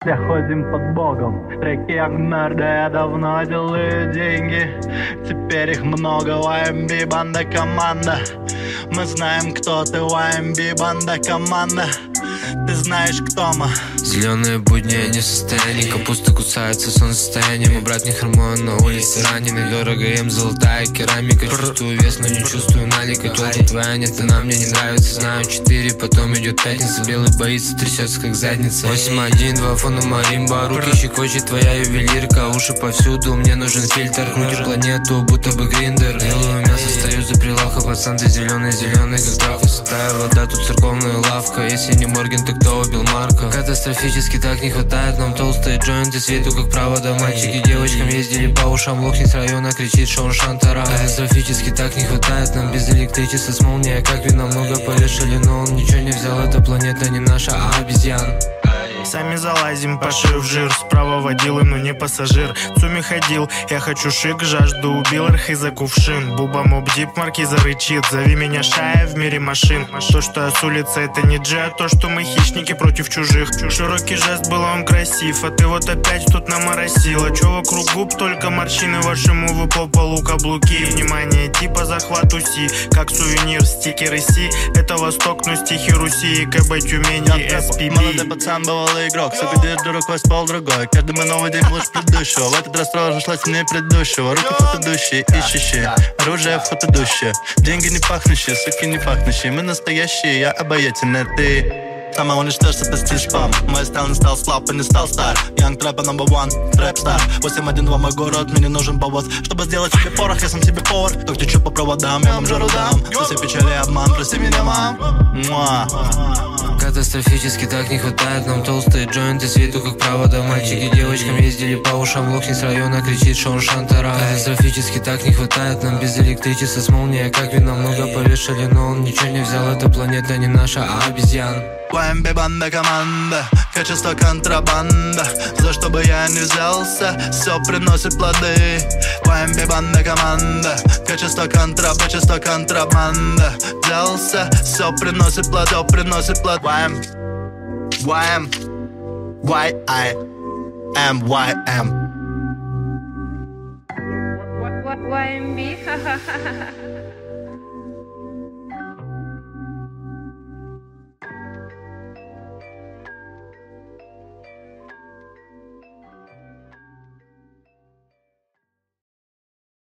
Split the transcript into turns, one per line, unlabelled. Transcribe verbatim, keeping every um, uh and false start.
Все ходим под Богом, в треке Агнар, да я давно делаю деньги. Теперь их много, вай эм би, банда, команда. Мы знаем, кто ты, вай эм би, банда, команда. Ты знаешь, кто мы.
Зеленые будни, они в состоянии. Капуста кусается, солнцестояние. Мой брат не хормон, на улице раненый. Дорого им золотая керамика. Чувствую вес, но не чувствую налика. Тёлка твоя нет, она мне не нравится. Знаю четыре, потом идет пятница. Белый боится, трясется как задница. Восемь один, два фона маримба. Руки щекочет твоя ювелирка. Уши повсюду, мне нужен фильтр. Крутишь планету, будто бы гриндер. Делаю мясо, стою за прилавка. Пацан, ты зеленый, зеленый, как трава. Святая вода, тут церковная лавка. Если не Морген, то кто убил Марка? Катастрофически так не хватает нам толстые джойнты. Свету как провода, мальчики девочкам ездили по ушам. Лохни с района кричит Шон Шантара. Катастрофически так не хватает нам без электричества с молнией. Как вина много повешали, но он ничего не взял. Эта планета не наша, а обезьян.
Сами залазим, пошив жир. Справа водил, но не пассажир. Цуми ходил, я хочу шик. Жажду убил, архи за кувшин. Буба моб дип, маркиза рычит. Зови меня Шая в мире машин. То, что я с улицы, это не джи, а то, что мы хищники против чужих. Широкий жест был, он красив. А ты вот опять тут наморосила. Чё вокруг губ, только морщины. Ваши мувы по полу, каблуки. Внимание, типа захват уси. Как сувенир, стикеры Си. Это Восток, но стихи Руси. КБ Тюмень и эс пи би.
Молодой пацан, бывалый игрок. Сука, держу рукой ствол другой. Каждый мой новый день лучше предыдущего. В этот раз тоже шла сильнее предыдущего. Руки фотодущие, ищущие. Оружие фотодущее. Деньги не пахнущие, суки не пахнущие. Мы настоящие, я обаятельный, ты. Самоуничтожься, ты стиль шпам. Мой стайл не стал слаб и не стал стар. Young Trap number one, трэп стар. восемь один два мой город, мне не нужен повод. Чтобы сделать себе порох, я сам себе повар. Так течу по проводам, я вам жару дам. За все печали и обман, прости меня, мам. Муа.
Катастрофически так не хватает нам толстые джойнты. Свету как провода, мальчики девочкам ездили по ушам. Лохни с района кричит Шон Шантара. Катастрофически так не хватает нам без электричества с молнией. Как вина много повешали, но он ничего не взял. Эта планета не наша, а обезьян.
вай эм би, банда, команда. Качество контрабанда. За что бы я не взялся, все приносит плоды. вай эм би, банда, команда. Качество контра, качество контрабанда. Взялся, все приносит плод, все приносит плод. вай эм, вай эм, вай ай эм, вай эм.
вай эм би, ха-ха-ха-ха.